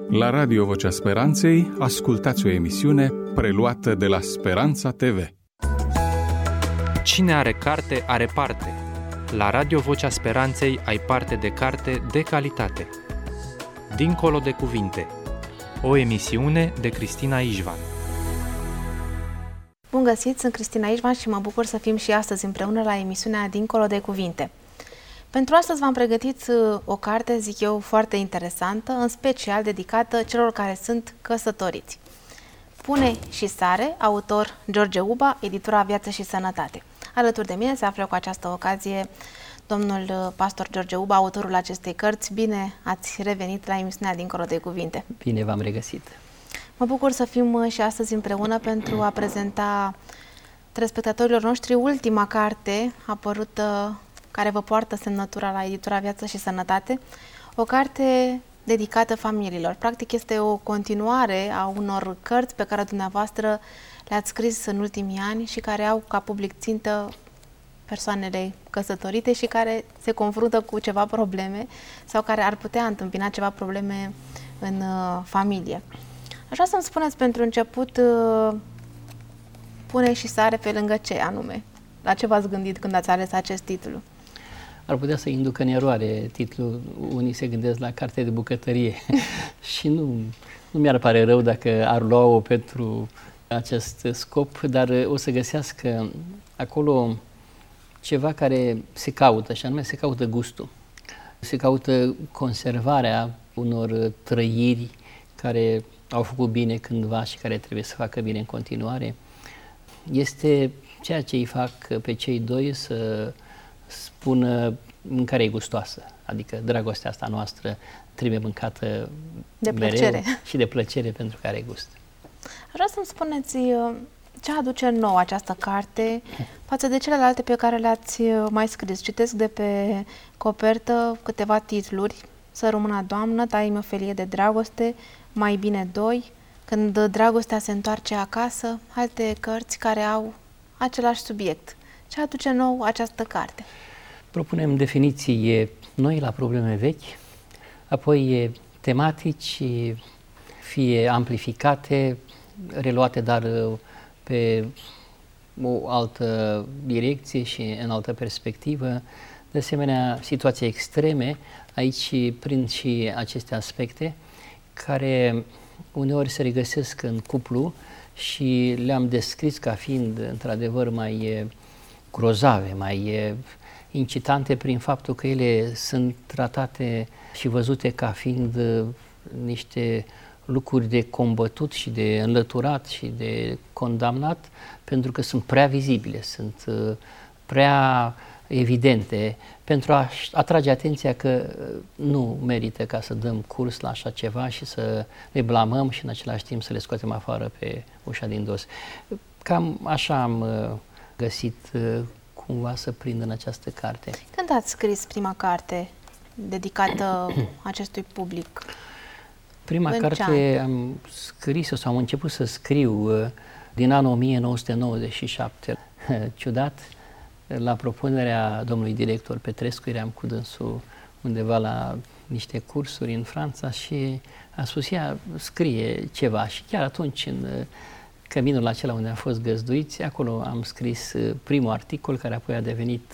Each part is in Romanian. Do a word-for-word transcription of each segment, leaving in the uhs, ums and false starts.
La Radio Vocea Speranței ascultați o emisiune preluată de la Speranța T V. Cine are carte, are parte. La Radio Vocea Speranței ai parte de carte de calitate. Dincolo de cuvinte. O emisiune de Cristina Ișvan. Bun găsit, sunt Cristina Ișvan și mă bucur să fim și astăzi împreună la emisiunea Dincolo de cuvinte. Pentru astăzi v-am pregătit o carte, zic eu, foarte interesantă, în special dedicată celor care sunt căsătoriți. Pune și sare, autor George Uba, editura Viață și Sănătate. Alături de mine se află cu această ocazie domnul pastor George Uba, autorul acestei cărți. Bine ați revenit la emisiunea Dincolo de cuvinte. Bine v-am regăsit. Mă bucur să fim și astăzi împreună pentru a prezenta telespectatorilor noștri ultima carte apărută, care vă poartă semnătura la editura Viață și Sănătate, o carte dedicată familiilor. Practic este o continuare a unor cărți pe care dumneavoastră le-ați scris în ultimii ani și care au ca public țintă persoanele căsătorite și care se confruntă cu ceva probleme sau care ar putea întâmpina ceva probleme în uh, familie. Aș vrea să-mi spuneți pentru început, uh, pune și sare pe lângă ce anume? La ce v-ați gândit când ați ales acest titlu? Ar putea să inducă în eroare titlul. Unii se gândesc la carte de bucătărie și nu, nu mi-ar pare rău dacă ar lua-o pentru acest scop, dar o să găsească acolo ceva care se caută, și anume se caută gustul. Se caută conservarea unor trăiri care au făcut bine cândva și care trebuie să facă bine în continuare. Este ceea ce îi fac pe cei doi să spună mâncarea e gustoasă, adică dragostea asta noastră trebuie mâncată de mereu plăcere. Și de plăcere pentru că are gust. Vreau să-mi spuneți ce aduce nou această carte față de celelalte pe care le-ați mai scris. Citesc de pe copertă câteva titluri: Să rămână Doamnă, Taie-mi o felie de dragoste, Mai bine doi, Când dragostea se întoarce acasă, alte cărți care au același subiect. Ce aduce nou această carte? Propunem definiții noi la probleme vechi, apoi tematici, fie amplificate, reluate, dar pe o altă direcție și în altă perspectivă. De asemenea, situații extreme, aici prind și aceste aspecte care uneori se regăsesc în cuplu și le-am descris ca fiind într-adevăr mai grozave, mai incitante prin faptul că ele sunt tratate și văzute ca fiind niște lucruri de combătut și de înlăturat și de condamnat, pentru că sunt prea vizibile, sunt prea evidente, pentru a atrage atenția că nu merită ca să dăm curs la așa ceva și să le blamăm și în același timp să le scoatem afară pe ușa din dos. Cam așa am găsit cumva să prind în această carte. Când ați scris prima carte dedicată acestui public? Prima în carte am scris-o sau am început să scriu din anul o mie nouă sute nouăzeci și șapte. Ciudat, la propunerea domnului director Petrescu, eram cu dânsul undeva la niște cursuri în Franța și a spus, ea scrie ceva, și chiar atunci în căminul acela unde am fost găzduiți, acolo am scris primul articol care apoi a devenit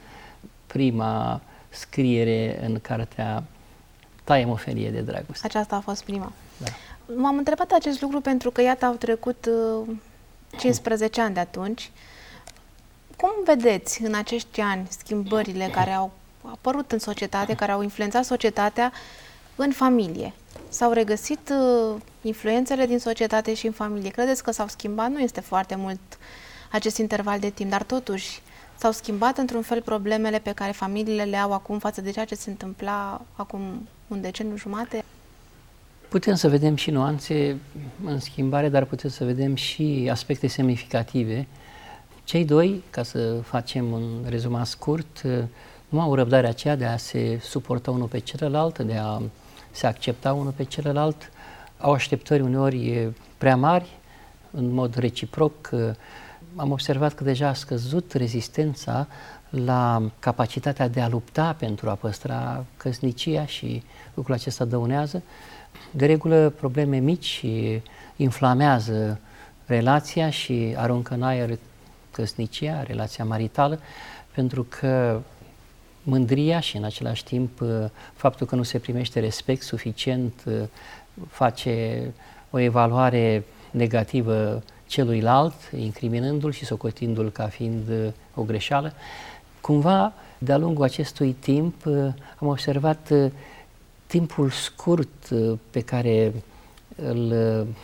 prima scriere în cartea Taie-mi o felie de dragoste. Aceasta a fost prima. Da. M-am întrebat acest lucru pentru că, iată, au trecut uh, cincisprezece ani de atunci. Cum vedeți în acești ani schimbările care au apărut în societate, care au influențat societatea în familie? S-au regăsit uh, influențele din societate și în familie? Credeți că s-au schimbat? Nu este foarte mult acest interval de timp, dar totuși s-au schimbat într-un fel problemele pe care familiile le au acum față de ceea ce se întâmpla acum un deceniu jumate? Putem să vedem și nuanțe în schimbare, dar putem să vedem și aspecte semnificative. Cei doi, ca să facem un rezumat scurt, nu au răbdarea aceea de a se suporta unul pe celălalt, de a se accepta unul pe celălalt. Au așteptări uneori prea mari, în mod reciproc. Am observat că deja a scăzut rezistența la capacitatea de a lupta pentru a păstra căsnicia și lucrul acesta dăunează. De regulă, probleme mici inflamează relația și aruncă în aer căsnicia, relația maritală, pentru că mândria și în același timp faptul că nu se primește respect suficient face o evaluare negativă celuilalt, incriminându-l și socotindu-l ca fiind o greșeală. Cumva, de-a lungul acestui timp, am observat timpul scurt pe care îl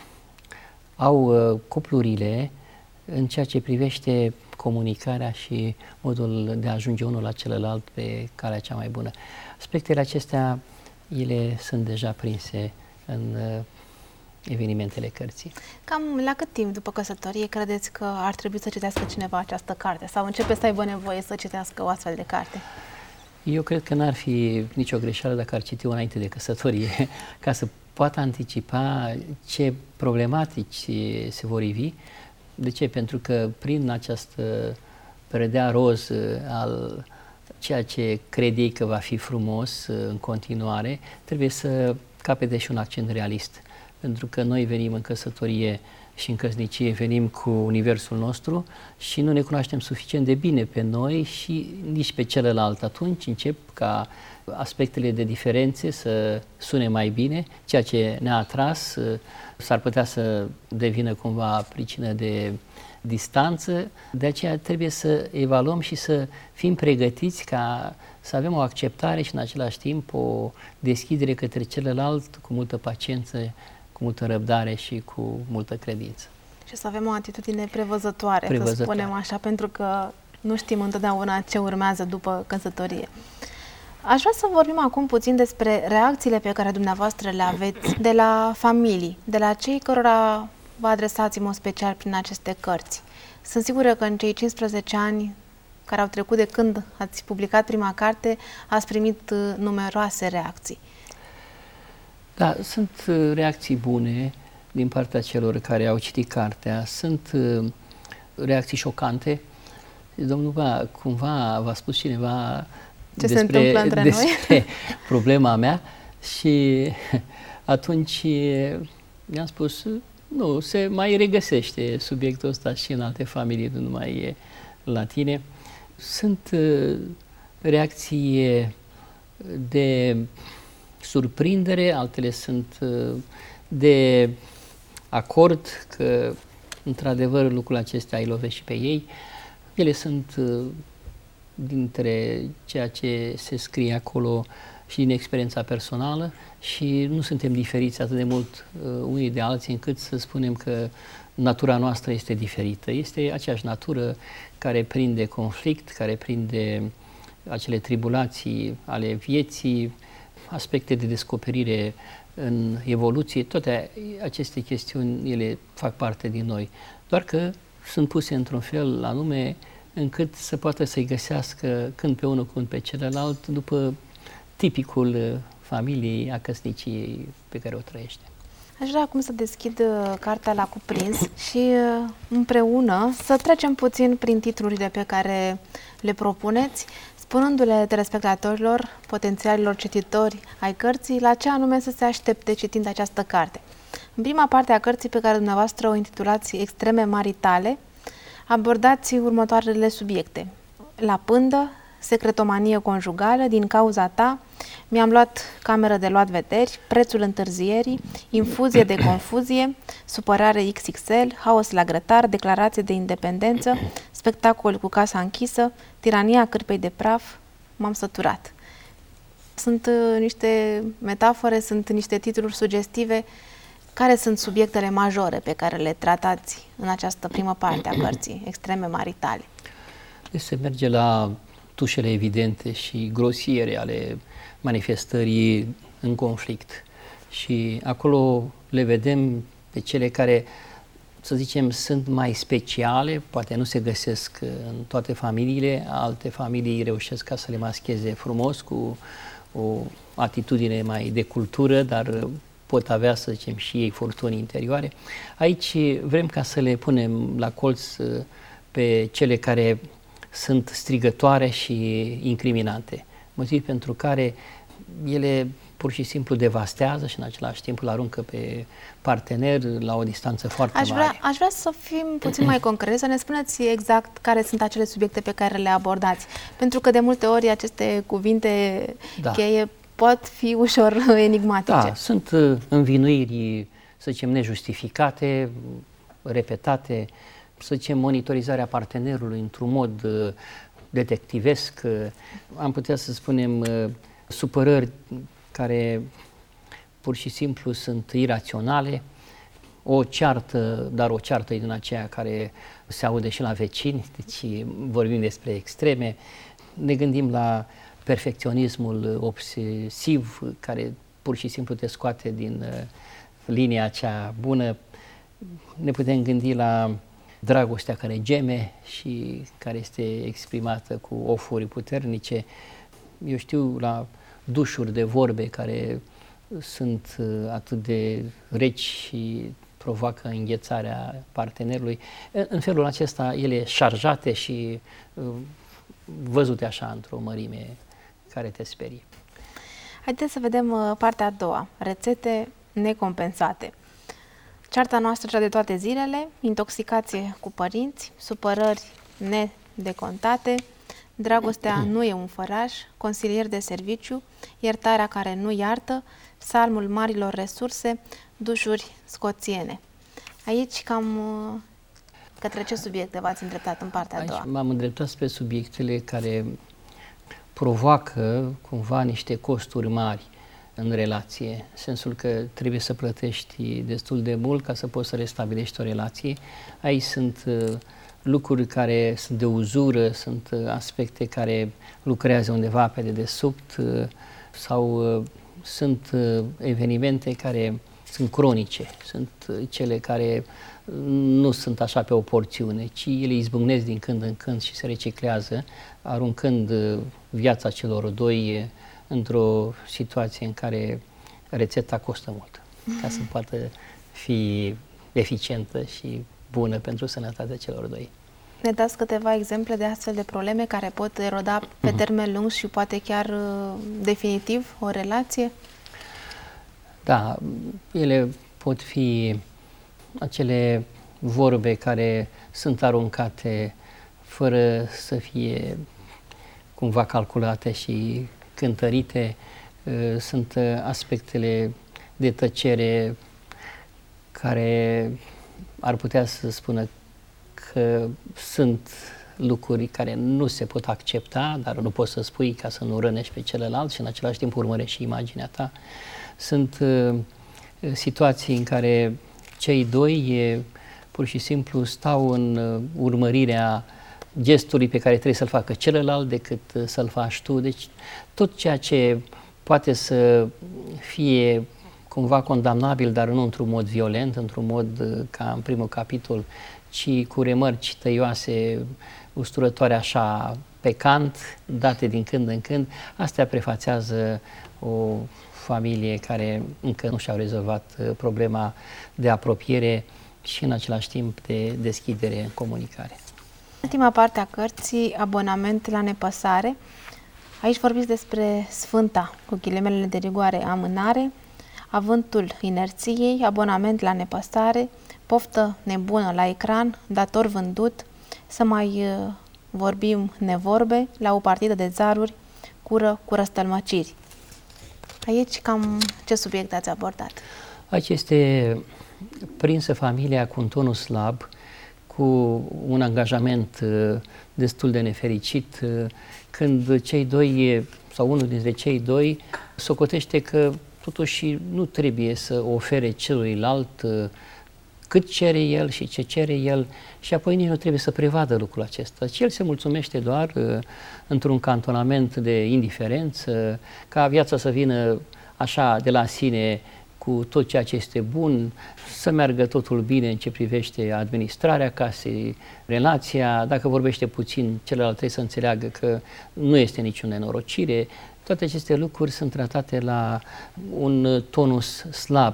au cuplurile în ceea ce privește comunicarea și modul de a ajunge unul la celălalt pe calea cea mai bună. Aspectele acestea, ele sunt deja prinse în evenimentele cărții. Cam la cât timp după căsătorie credeți că ar trebui să citească cineva această carte? Sau începe să aibă nevoie să citească o astfel de carte? Eu cred că n-ar fi nicio greșeală dacă ar citi înainte de căsătorie, ca să poată anticipa ce problematici se vor ivi. De ce? Pentru că prin această predea roz al ceea ce crede ei că va fi frumos în continuare, trebuie să capete și un accent realist. Pentru că noi venim în căsătorie și în căsnicie, venim cu universul nostru și nu ne cunoaștem suficient de bine pe noi și nici pe celălalt. Atunci încep ca aspectele de diferențe să sune mai bine, ceea ce ne-a atras s-ar putea să devină cumva pricină de distanță, de aceea trebuie să evaluăm și să fim pregătiți ca să avem o acceptare și în același timp o deschidere către celălalt cu multă paciență, cu multă răbdare și cu multă credință. Și să avem o atitudine prevăzătoare, prevăzătoare, să spunem așa, pentru că nu știm întotdeauna ce urmează după căsătorie. Aș vrea să vorbim acum puțin despre reacțiile pe care dumneavoastră le aveți de la familii, de la cei cărora vă adresați în mod special prin aceste cărți. Sunt sigură că în cei cincisprezece ani care au trecut de când ați publicat prima carte, ați primit numeroase reacții. Da, sunt reacții bune din partea celor care au citit cartea, sunt reacții șocante. Domnul, ba, cumva v-a spus cineva ce despre, se întâmplă între despre noi? problema mea și atunci mi-am spus, nu, se mai regăsește subiectul ăsta și în alte familii, nu numai e la tine. Sunt reacții de surprindere, altele sunt de acord că într-adevăr lucrul acesta îi lovește și pe ei. Ele sunt dintre ceea ce se scrie acolo și din experiența personală și nu suntem diferiți atât de mult unii de alții încât să spunem că natura noastră este diferită. Este aceeași natură care prinde conflict, care prinde acele tribulații ale vieții, aspecte de descoperire în evoluție, toate aceste chestiuni, ele fac parte din noi. Doar că sunt puse într-un fel anume încât să poată să-i găsească când pe unul, când pe celălalt, după tipicul familiei, a căsniciei pe care o trăiește. Aș vrea acum să deschid cartea la cuprins și împreună să trecem puțin prin titlurile pe care le propuneți, spunându-le telespectatorilor, potențialilor cititori ai cărții, la ce anume să se aștepte citind această carte. În prima parte a cărții, pe care dumneavoastră o intitulați Extreme maritale, abordați următoarele subiecte: la pândă, secretomanie conjugală, din cauza ta, mi-am luat cameră de luat vederi, prețul întârzierii, infuzie de confuzie, supărare X X L, haos la grătar, declarație de independență, spectacol cu casa închisă, tirania cârpei de praf, m-am săturat. Sunt uh, niște metafore, sunt niște titluri sugestive. Care sunt subiectele majore pe care le tratați în această primă parte a cărții, Extreme maritale? Se merge la tușele evidente și grosiere ale manifestării în conflict. Și acolo le vedem pe cele care, să zicem, sunt mai speciale, poate nu se găsesc în toate familiile, alte familii reușesc ca să le mascheze frumos cu o atitudine mai de cultură, dar pot avea, să zicem, și ei furtuni interioare. Aici vrem ca să le punem la colț pe cele care sunt strigătoare și incriminante, motiv pentru care ele pur și simplu devastează și în același timp îl aruncă pe partener la o distanță foarte aș vrea, mare. Aș vrea să fim puțin mai concret, să ne spuneți exact care sunt acele subiecte pe care le abordați. Pentru că de multe ori aceste cuvinte da. cheie pot fi ușor enigmatice. Da, sunt învinuiri, să zicem, nejustificate, repetate, să zicem, monitorizarea partenerului într-un mod detectivesc, am putea să spunem supărări care pur și simplu sunt iraționale, o ceartă, dar o ceartă din aceea care se aude și la vecini, deci vorbim despre extreme, ne gândim la perfecționismul obsesiv care pur și simplu te scoate din linia cea bună, ne putem gândi la dragostea care geme și care este exprimată cu ofuri puternice, eu știu, la dușuri de vorbe care sunt atât de reci și provoacă înghețarea partenerului. În felul acesta ele șarjate și văzute așa într-o mărime care te sperie. Haideți să vedem partea a doua, rețete necompensate. Cearta noastră cea de toate zilele, intoxicație cu părinți, supărări nedecontate, dragostea nu e un făraș, consilier de serviciu, iertarea care nu iartă, psalmul marilor resurse, dușuri scoțiene. Aici cam către ce subiecte v-ați îndreptat în partea a doua? Aici m-am îndreptat spre subiectele care provoacă cumva niște costuri mari în relație, în sensul că trebuie să plătești destul de mult ca să poți să restabilești o relație. Aici sunt uh, lucruri care sunt de uzură, sunt uh, aspecte care lucrează undeva pe dedesubt uh, sau uh, sunt uh, evenimente care sunt cronice, sunt uh, cele care nu sunt așa pe o porțiune, ci ele izbucnesc din când în când și se reciclează, aruncând uh, viața celor doi uh, într-o situație în care rețeta costă mult, ca să poată fi eficientă și bună pentru sănătatea celor doi. Ne dați câteva exemple de astfel de probleme care pot eroda pe termen lung și poate chiar uh, definitiv o relație? Da, ele pot fi acele vorbe care sunt aruncate fără să fie cumva calculate și cântărite, sunt aspectele de tăcere care ar putea să spună că sunt lucruri care nu se pot accepta, dar nu poți să spui ca să nu rănești pe celălalt și în același timp urmărești și imaginea ta. Sunt uh, situații în care cei doi e, pur și simplu stau în uh, urmărirea gestului pe care trebuie să-l facă celălalt decât uh, să-l faci tu. Deci tot ceea ce poate să fie cumva condamnabil, dar nu într-un mod violent, într-un mod uh, ca în primul capitol, ci cu remarci tăioase, usturătoare așa pe cant, date din când în când, astea prefațează o familie care încă nu și-au rezolvat problema de apropiere și în același timp de deschidere în comunicare. Ultima parte a cărții, abonament la nepăsare. Aici vorbiți despre sfânta, cu ghilimele de rigoare, amânare, avântul inerției, abonament la nepăsare, poftă nebună la ecran, dator vândut, să mai vorbim nevorbe, la o partidă de zaruri, cură cu răstălmăciri. Aici cam ce subiect ați abordat? Aici este prinsă familia cu un tonus slab, cu un angajament destul de nefericit, când cei doi, sau unul dintre cei doi, socotește că totuși nu trebuie să ofere celuilalt cât cere el și ce cere el și apoi nici nu trebuie să prevadă lucrul acesta. Și el se mulțumește doar uh, într-un cantonament de indiferență, ca viața să vină așa de la sine cu tot ceea ce este bun, să meargă totul bine în ce privește administrarea casei, relația, dacă vorbește puțin, celălalt trebuie să înțeleagă că nu este nicio nenorocire. Toate aceste lucruri sunt tratate la un tonus slab,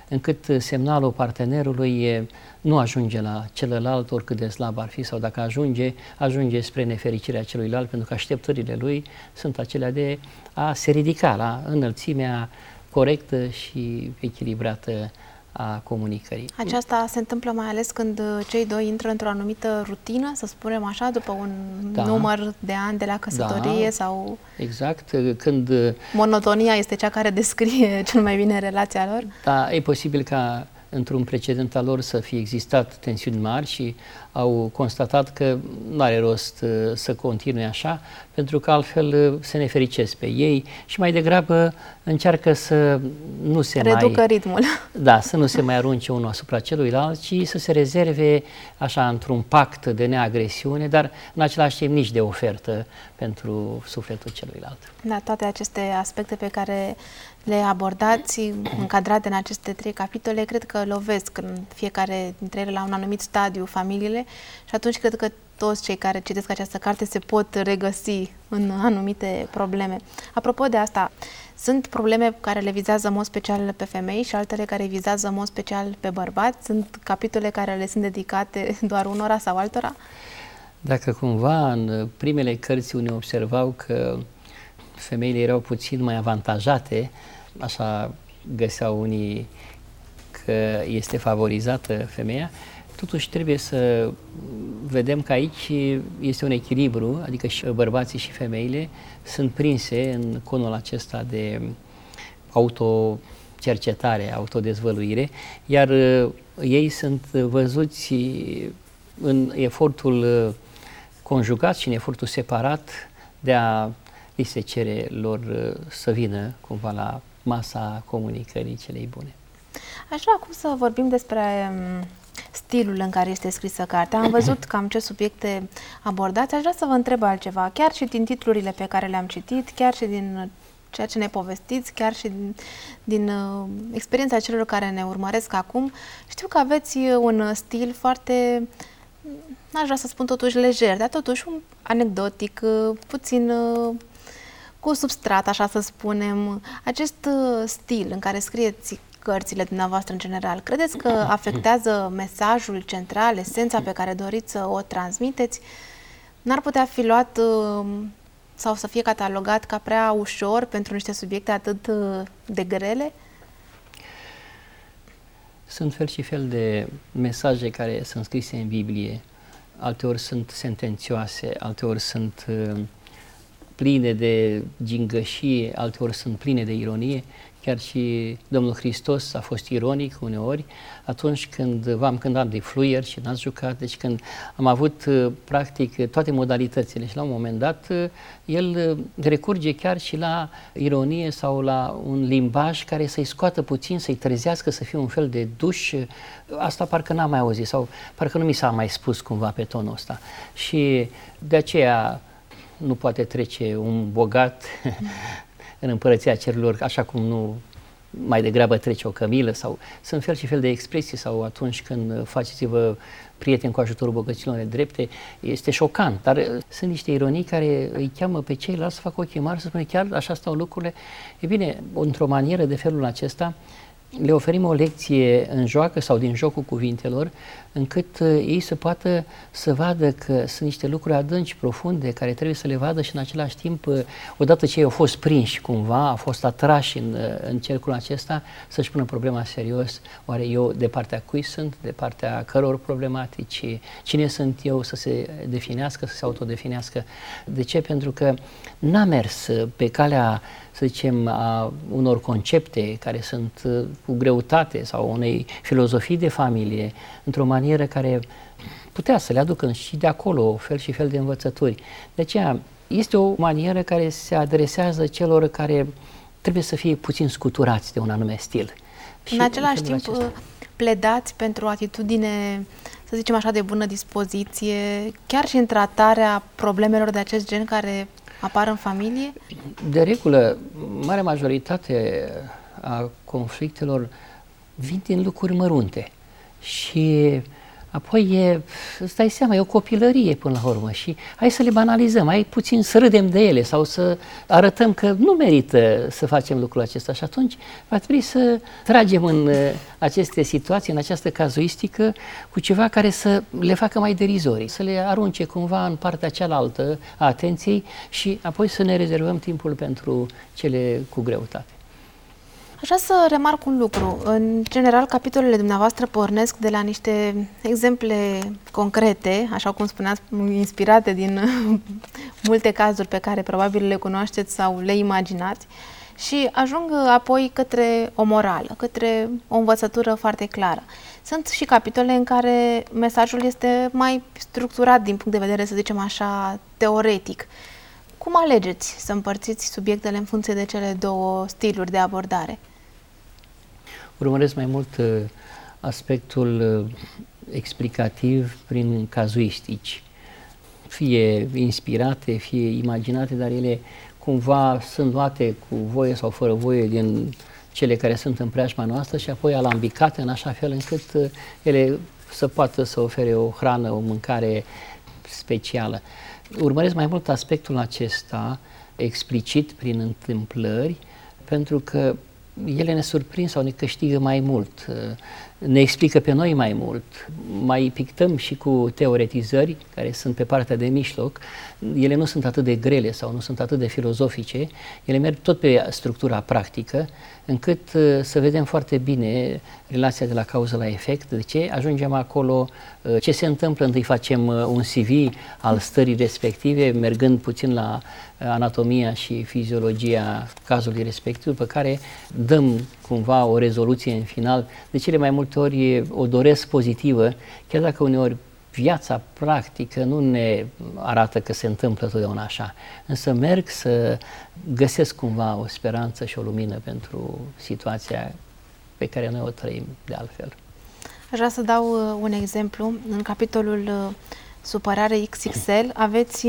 încât semnalul partenerului nu ajunge la celălalt, oricât de slab ar fi, sau dacă ajunge, ajunge spre nefericirea celuilalt, pentru că așteptările lui sunt acelea de a se ridica la înălțimea corectă și echilibrată a comunicării. Aceasta se întâmplă mai ales când cei doi intră într-o anumită rutină, să spunem așa, după un da. număr de ani de la căsătorie, da. sau... Exact, când... Monotonia este cea care descrie cel mai bine relația lor? Da, e posibil ca într-un precedent al lor să fie existat tensiuni mari și au constatat că nu are rost să continue așa, pentru că altfel se nefericesc pe ei și mai degrabă încearcă să nu se reducă mai... ritmul. Da, să nu se mai arunce unul asupra celuilalt, ci să se rezerve așa într-un pact de neagresiune, dar în același timp nici de ofertă pentru sufletul celuilalt. Da, toate aceste aspecte pe care le abordați, încadrate în aceste trei capitole, cred că lovesc în fiecare dintre ele la un anumit stadiu familiile și atunci cred că toți cei care citesc această carte se pot regăsi în anumite probleme. Apropo de asta, sunt probleme care le vizează în mod special pe femei și altele care vizează în mod special pe bărbați? Sunt capitole care le sunt dedicate doar unora sau altora? Dacă cumva în primele cărți unii observau că femeile erau puțin mai avantajate, așa găseau unii că este favorizată femeia, totuși trebuie să vedem că aici este un echilibru, adică și bărbații și femeile sunt prinse în conul acesta de autocercetare, autodezvăluire, iar ei sunt văzuți în efortul conjugat și în efortul separat de a li se cere lor să vină cumva la masa comunicării celei bune. Aș vrea acum să vorbim despre stilul în care este scrisă cartea. Am văzut cam ce subiecte abordați. Aș vrea să vă întreb altceva, chiar și din titlurile pe care le-am citit, chiar și din ceea ce ne povestiți, chiar și din, din uh, experiența celor care ne urmăresc acum. Știu că aveți un stil foarte, n-aș vrea să spun totuși lejer, dar totuși un anecdotic, uh, puțin uh, cu substrat, așa să spunem. Acest uh, stil în care scrieți cărțile dumneavoastră în general, credeți că afectează mesajul central, esența pe care doriți să o transmiteți? N-ar putea fi luat uh, sau să fie catalogat ca prea ușor pentru niște subiecte atât uh, de grele? Sunt fel și fel de mesaje care sunt scrise în Biblie. Alteori sunt sentențioase, alteori sunt uh, pline de gingășie, alteori sunt pline de ironie. Chiar și Domnul Hristos a fost ironic uneori atunci când v-am cântat de fluier și n-ați jucat, deci când am avut practic toate modalitățile și la un moment dat el recurge chiar și la ironie sau la un limbaj care să-i scoată puțin, să-i trezească, să fie un fel de duș. Asta parcă n-am mai auzit sau parcă nu mi s-a mai spus cumva pe tonul ăsta. Și de aceea nu poate trece un bogat în împărăția cerurilor, așa cum nu mai degrabă trece o cămilă, sau sunt fel și fel de expresii, sau atunci când faceți-vă prieteni cu ajutorul bogăților nedrepte, este șocant, dar sunt niște ironii care îi cheamă pe ceilalți să facă ochii mari, să spune chiar așa stau lucrurile. E bine, într-o manieră de felul acesta, le oferim o lecție în joacă sau din jocul cuvintelor, încât uh, ei să poată să vadă că sunt niște lucruri adânci, profunde, care trebuie să le vadă și în același timp, uh, odată ce ei au fost prinși cumva, au fost atrași în, uh, în cercul acesta, să-și pună problema serios, oare eu de partea cui sunt, de partea căror problematici, cine sunt eu, să se definească, să se autodefinească. De ce? Pentru că n-a mers pe calea, să zicem, a unor concepte care sunt uh, cu greutate sau unei filozofii de familie, într-o manieră care putea să le aducă și de acolo fel și fel de învățături. De aceea este o manieră care se adresează celor care trebuie să fie puțin scuturați de un anume stil. Și în același timp acesta, pledați pentru o atitudine, să zicem așa, de bună dispoziție, chiar și în tratarea problemelor de acest gen care apar în familie? De regulă, marea majoritate a conflictelor vin din lucruri mărunte și Apoi e, îți dai seama, e o copilărie până la urmă și hai să le banalizăm, hai puțin să râdem de ele sau să arătăm că nu merită să facem lucrul acesta și atunci va trebui să tragem în aceste situații, în această cazuistică, cu ceva care să le facă mai derizorii, să le arunce cumva în partea cealaltă a atenției și apoi să ne rezervăm timpul pentru cele cu greutate. Aș vrea să remarc un lucru. În general, capitolele dumneavoastră pornesc de la niște exemple concrete, așa cum spuneați, inspirate din multe cazuri pe care probabil le cunoașteți sau le imaginați și ajung apoi către o morală, către o învățătură foarte clară. Sunt și capitole în care mesajul este mai structurat din punct de vedere, să zicem așa, teoretic. Cum alegeți să împărțiți subiectele în funcție de cele două stiluri de abordare? Urmăresc mai mult uh, aspectul uh, explicativ prin cazuistici, fie inspirate, fie imaginate, dar ele cumva sunt luate cu voie sau fără voie din cele care sunt în preajma noastră și apoi alambicate în așa fel încât uh, ele să poată să ofere o hrană, o mâncare specială. Urmăresc mai mult aspectul acesta explicit prin întâmplări, pentru că ele ne surprind sau ne câștigă mai mult, ne explică pe noi mai mult, mai pictăm și cu teoretizări care sunt pe partea de mijloc, ele nu sunt atât de grele sau nu sunt atât de filozofice, ele merg tot pe structura practică, încât să vedem foarte bine relația de la cauză la efect, de ce ajungem acolo, ce se întâmplă, întâi facem un C V al stării respective, mergând puțin la anatomia și fiziologia cazului respectiv, pe care dăm cumva o rezoluție în final. De cele mai multe ori o doresc pozitivă, chiar dacă uneori viața practică nu ne arată că se întâmplă totdeauna așa, însă merg să găsesc cumva o speranță și o lumină pentru situația pe care noi o trăim de altfel. Aș vrea să dau un exemplu. În capitolul Supărare X X L aveți,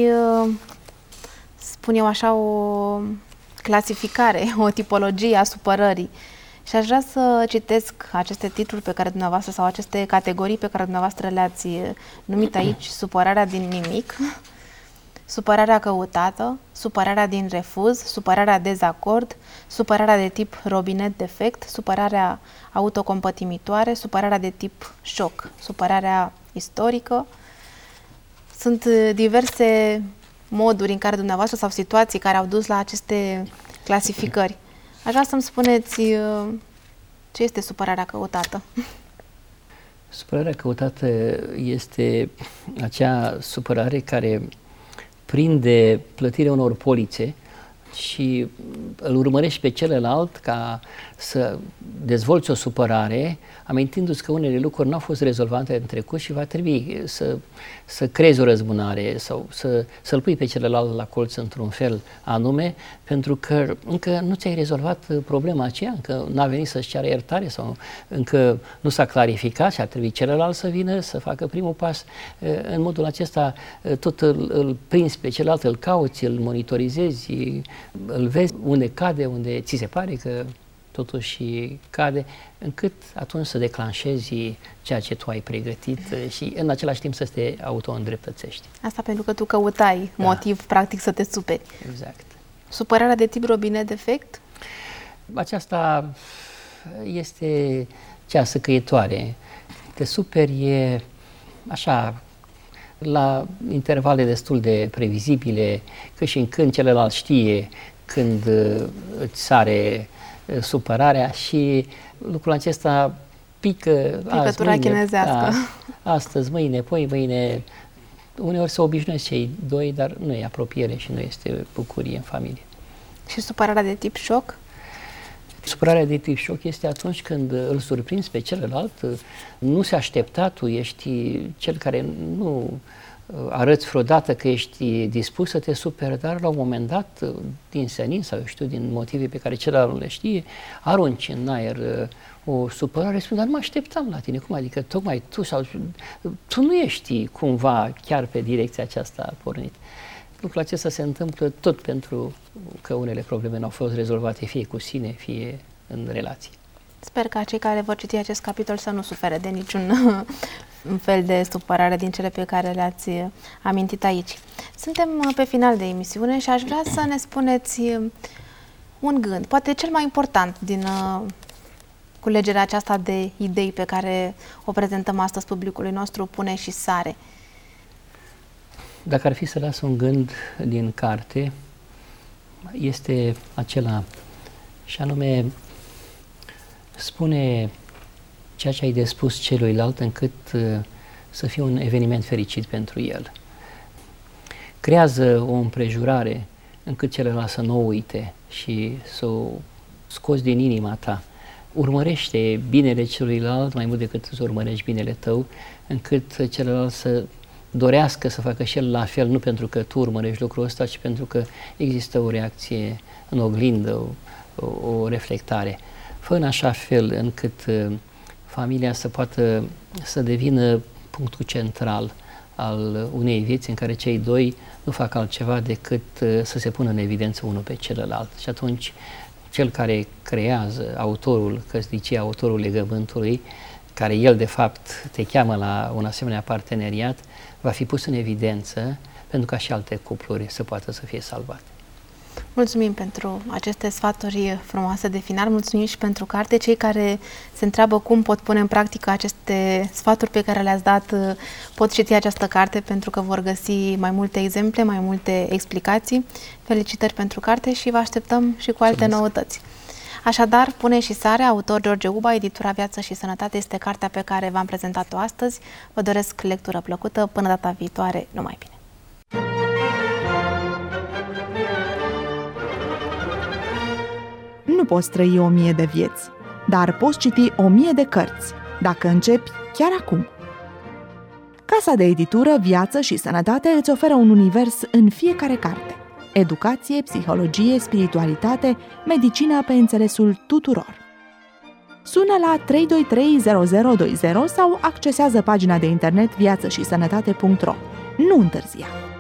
spun eu așa, o clasificare, o tipologie a supărării. Și aș vrea să citesc aceste titluri pe care dumneavoastră, sau aceste categorii pe care dumneavoastră le-ați numit aici: supărarea din nimic, supărarea căutată, supărarea din refuz, supărarea dezacord, supărarea de tip robinet defect, supărarea autocompătimitoare, supărarea de tip șoc, supărarea istorică. Sunt diverse moduri în care dumneavoastră, sau situații care au dus la aceste clasificări. Aș vrea să-mi spuneți ce este supărarea căutată. Supărarea căutată este acea supărare care prinde plătirea unor polițe și îl urmărești pe celălalt ca să dezvolți o supărare, amintindu-ți că unele lucruri nu au fost rezolvate în trecut și va trebui să, să creezi o răzbunare sau să, să-l pui pe celălalt la colț într-un fel anume, pentru că încă nu ți-ai rezolvat problema aceea, încă n-a venit să-ți ceară iertare sau încă nu s-a clarificat și ar trebui celălalt să vină să facă primul pas. În modul acesta tot îl, îl prinzi pe celălalt, îl cauți, îl monitorizezi, îl vezi unde cade, unde ți se pare că totuși cade, încât atunci să declanșezi ceea ce tu ai pregătit și în același timp să te auto-îndreptățești. Asta pentru că tu căutai da. motiv practic să te superi. Exact. Supărarea de tip robinet defect? Aceasta este cea săcăietoare. Te superi e așa, la intervale destul de previzibile, că și în când celălalt știe când îți sare supărarea și lucrul acesta pică picătura azi, mâine, chinezească. Da, astăzi, mâine, poi mâine. Uneori se obișnuiesc cei doi, dar nu e apropiere și nu este bucurie în familie. Și supărarea de tip șoc? Supărarea de tip șoc este atunci când îl surprinzi pe celălalt, nu se aștepta, tu ești cel care nu arăți vreodată că ești dispus să te superi, dar la un moment dat, din senin sau eu știu, din motive pe care celălalt nu le știe, arunci în aer o supărare, spune, dar nu mă așteptam la tine, cum adică tocmai tu sau tu nu ești cumva chiar pe direcția aceasta pornit. Lucrul acesta se întâmplă tot pentru că unele probleme nu au fost rezolvate fie cu sine, fie în relații. Sper ca cei care vor citi acest capitol să nu sufere de niciun un fel de supărare din cele pe care le-ați amintit aici. Suntem pe final de emisiune și aș vrea să ne spuneți un gând, poate cel mai important din uh, culegerea aceasta de idei pe care o prezentăm astăzi publicului nostru, Pune și sare. Dacă ar fi să las un gând din carte, este acela, și anume, spune ceea ce ai de spus celuilalt încât uh, să fie un eveniment fericit pentru el. Creează o împrejurare încât celălalt să nu o uite și să o scoți din inima ta. Urmărește binele celuilalt mai mult decât să urmărești binele tău, încât celălalt să dorească să facă și el la fel, nu pentru că tu urmărești lucrul ăsta, ci pentru că există o reacție în oglindă, o, o, o reflectare. Fă în așa fel încât uh, familia să poată să devină punctul central al unei vieți în care cei doi nu fac altceva decât uh, să se pună în evidență unul pe celălalt. Și atunci cel care creează, autorul căsniciei, autorul legământului, care el de fapt te cheamă la un asemenea parteneriat, va fi pus în evidență pentru ca și alte cupluri să poată să fie salvate. Mulțumim pentru aceste sfaturi frumoase de final, mulțumim și pentru carte. Cei care se întreabă cum pot pune în practică aceste sfaturi pe care le-ați dat, pot citi această carte pentru că vor găsi mai multe exemple, mai multe explicații. Felicitări pentru carte și vă așteptăm și cu alte Mulțumesc. noutăți. Așadar, Pune și sare, autor George Uba, editura Viață și Sănătate, este cartea pe care v-am prezentat-o astăzi. Vă doresc lectură plăcută, până data viitoare, numai bine! Nu poți trăi o mie de vieți, dar poți citi o mie de cărți, dacă începi chiar acum. Casa de editură Viață și Sănătate îți oferă un univers în fiecare carte. Educație, psihologie, spiritualitate, medicină pe înțelesul tuturor. Sună la trei doi trei zero zero doi zero sau accesează pagina de internet viață și sănătate punct ro. Nu întârzia!